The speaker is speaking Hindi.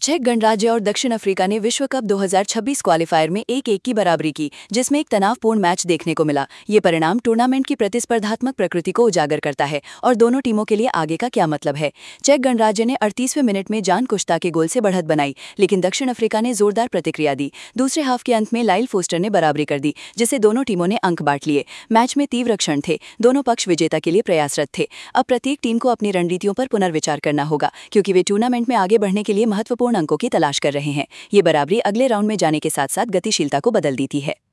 चेक गणराज्य और दक्षिण अफ्रीका ने विश्व कप 2026 क्वालिफायर में 1-1 की बराबरी की, जिसमें एक तनावपूर्ण मैच देखने को मिला। ये परिणाम टूर्नामेंट की प्रतिस्पर्धात्मक प्रकृति को उजागर करता है और दोनों टीमों के लिए आगे का क्या मतलब है। चेक गणराज्य ने 38वें मिनट में जान कुश्ता के गोल से बढ़त बनाई, लेकिन दक्षिण अफ्रीका ने जोरदार प्रतिक्रिया दी। दूसरे हाफ के अंत में लाइल फोस्टर ने बराबरी कर दी, जिससे दोनों टीमों ने अंक बांट लिए। मैच में तीव्र क्षण थे, दोनों पक्ष विजेता के लिए प्रयासरत थे। अब प्रत्येक टीम को अपनी रणनीतियों पर पुनर्विचार करना होगा, क्योंकि वे टूर्नामेंट में आगे बढ़ने के लिए महत्वपूर्ण अंकों की तलाश कर रहे हैं। ये बराबरी अगले राउंड में जाने के साथ साथ गतिशीलता को बदल देती है।